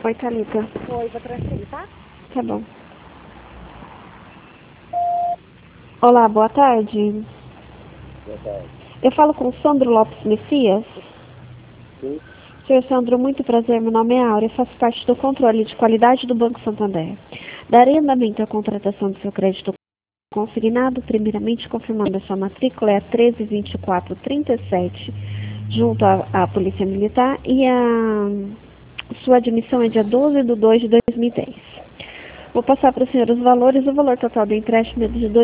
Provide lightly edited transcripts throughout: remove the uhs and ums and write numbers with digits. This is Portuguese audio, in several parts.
Oi, Thalita. Oi, vou transferir, tá? Tá bom. Olá, boa tarde. Boa tarde. Eu falo com o Sandro Lopes Messias. Sim. Senhor Sandro, muito prazer. Meu nome é Áurea. Faço parte do controle de qualidade do Banco Santander. Darei andamento à contratação do seu crédito consignado, primeiramente confirmando a sua matrícula é a 132437, junto à Polícia Militar, e a sua admissão é dia 12/2/2010. Vou passar para o senhor os valores. O valor total do empréstimo é de R$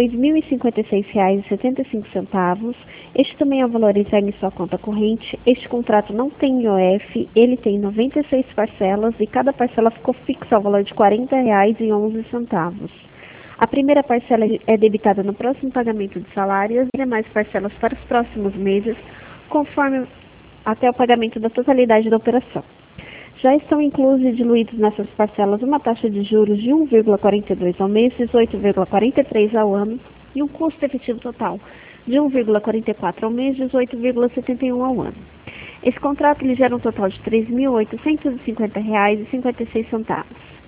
2.056,75. Este também é o valor entregue em sua conta corrente. Este contrato não tem IOF, ele tem 96 parcelas e cada parcela ficou fixa ao valor de R$ 40,11. A primeira parcela é debitada no próximo pagamento de salário e as demais parcelas para os próximos meses, conforme até o pagamento da totalidade da operação. Já estão inclusos e diluídos nessas parcelas uma taxa de juros de 1,42 ao mês, 18,43 ao ano e um custo efetivo total de 1,44 ao mês, 18,71 ao ano. Esse contrato lhe gera um total de R$ 3.850,56.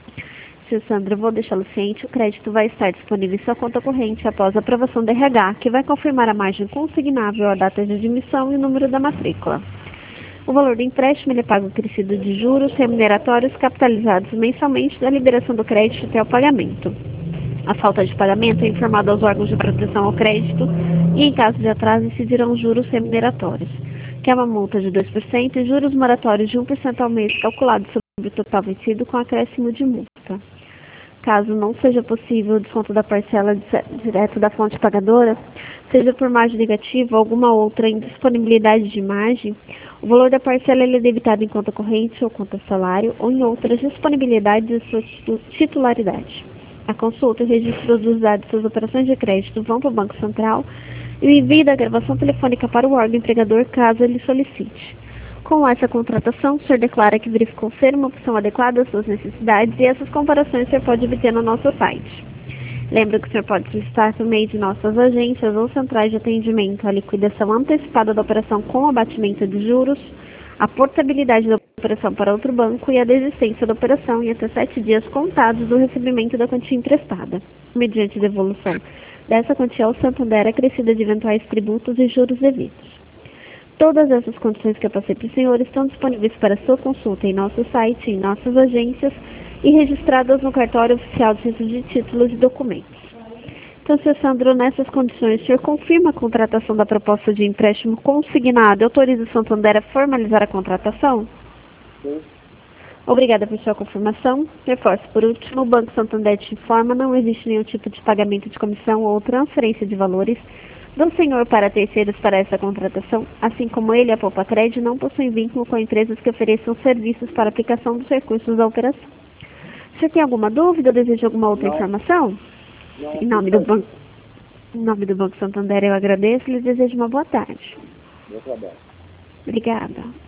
Seu Sandro, eu vou deixá-lo ciente, o crédito vai estar disponível em sua conta corrente após a aprovação do RH, que vai confirmar a margem consignável, a data de admissão e o número da matrícula. O valor do empréstimo ele é pago acrescido de juros remuneratórios capitalizados mensalmente da liberação do crédito até o pagamento. A falta de pagamento é informada aos órgãos de proteção ao crédito e, em caso de atraso, incidirão juros remuneratórios, que é uma multa de 2% e juros moratórios de 1% ao mês, calculados sobre o total vencido com acréscimo de multa. Caso não seja possível o desconto da parcela direto da fonte pagadora, seja por margem negativa ou alguma outra indisponibilidade de margem, o valor da parcela é debitado em conta corrente ou conta salário ou em outras disponibilidades de sua titularidade. A consulta e o registro dos dados de suas operações de crédito vão para o Banco Central e o envio da gravação telefônica para o órgão empregador caso ele solicite. Com essa contratação, o senhor declara que verificou ser uma opção adequada às suas necessidades e essas comparações o senhor pode obter no nosso site. Lembra que o senhor pode solicitar por meio de nossas agências ou centrais de atendimento a liquidação antecipada da operação com abatimento de juros, a portabilidade da operação para outro banco e a desistência da operação em até 7 dias contados do recebimento da quantia emprestada, mediante devolução dessa quantia ao Santander acrescida de eventuais tributos e juros devidos. Todas essas condições que eu passei para o senhor estão disponíveis para sua consulta em nosso site, em nossas agências e registradas no cartório oficial do Centro de Títulos e Documentos. Então, Sr. Sandro, nessas condições, o senhor confirma a contratação da proposta de empréstimo consignado e autoriza o Santander a formalizar a contratação? Sim. Obrigada por sua confirmação. Reforço por último, o Banco Santander te informa não existe nenhum tipo de pagamento de comissão ou transferência de valores do senhor para terceiros para essa contratação, assim como ele e a Poupa Crédito não possuem vínculo com empresas que ofereçam serviços para aplicação dos recursos da operação. Você tem alguma dúvida ou deseja alguma outra informação? Não, Em nome do Banco Santander eu agradeço e lhes desejo uma boa tarde. Meu trabalho. Obrigada.